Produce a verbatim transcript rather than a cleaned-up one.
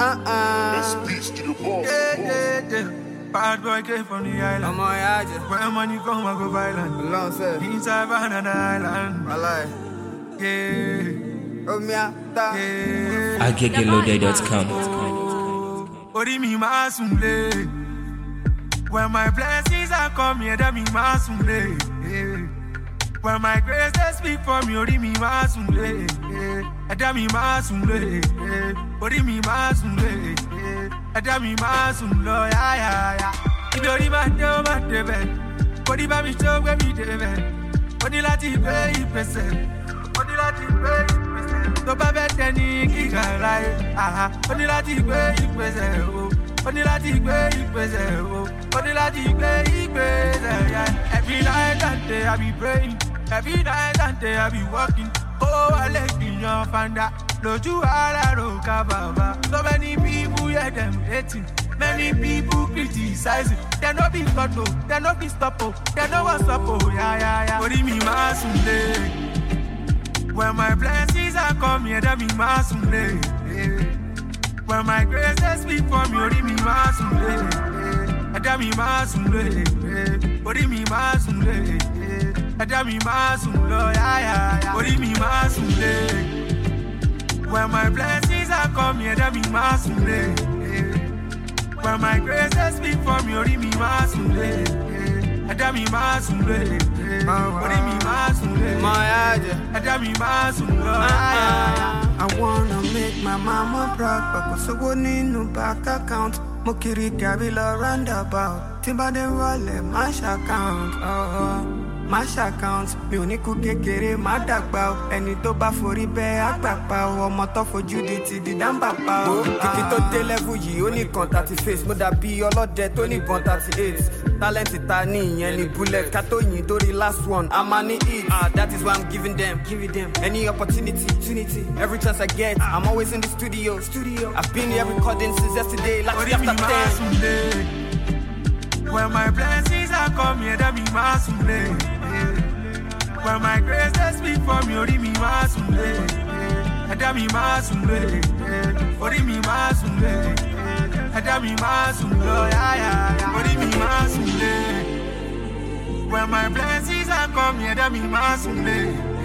Uh-uh. Let's speak to the boss. Yeah, yeah, yeah. Bad boy came from the island. I'm on Yaja. When money come, I go violent. Long said. Inside Banana Island. I lie. Yeah. Oh, me a ta. Yeah. agege loaded dot com. Ori mi ma sunle. When my blessings are come here, that me ma sunle. Yeah. When my grace they speak for me, ori mi ma sunle. Yeah. That me ma sunle. Yeah. Ori mi ma sunle. Yeah. That me ma sunle. Yeah, yeah, yeah. Idori ma de o ma de be. Ori ba mi show where me de be. Ori lati be ipese. Ori lati be ipese. To ba be teni ki kan lai. Aha. Ori lati be ipese o. Ori lati be ipese o. Ori lati be ipese. Every night and day I be praying. Every night and day I be walking. Oh, I let me know find that. Loju ala ro ka baba. So many people hear them hating. Many people criticizing. They no be stop, oh. They no be stop, oh. They no what's up, oh. Yeah, yeah, yeah. Ori mi ma sunle. When my blessings are come here, that me ma sunle. When my grace they speak for me, ori mi ma sunle. That me ma sunle. Ori mi ma sunle. That me ma sunle. Yeah, yeah, yeah. Ori mi ma sunle. When my blessings are come here, that me ma sunle. When my grace they speak for me, ori mi ma sunle. Ada mi ma sunle. Ori mi ma sunle. My Yaja. Ada mi ma sunle. I wanna make my mama proud, but cause I won't need no back account. Mokiri Gabila roundabout. Timba de roll mash account. Oh. Mash account, mi ò ní kú kékeré, má dàgbà o. Ẹni tó bá forí bẹ́ àgbàpá o. Ọmọ tó fojú di ti di dáńbàpá o. Kìkì tó dé level yìí, ó ní kan thirty face. Mo dàbí ọlọ́dẹ tó ní ìbọn thirty eight. Talent ta ní ìyẹn ní bullet. Ká tó yìn torí last one, a máa ní hit. Ah, that is why I'm giving them, giving them any opportunity, opportunity. Every chance I get, I'm always in the studio, studio. I've been here recording since yesterday, like Ori after mi ma ten. sunle. When my blessings are come here, that me ma sunle. When my grace they speak for me, ori mi ma sunle. That me ma sunle. Ori mi ma sunle. That me ma sunle. Yeah, yeah, yeah. Ori mi ma sunle. When my blessings are come here, that me ma sunle.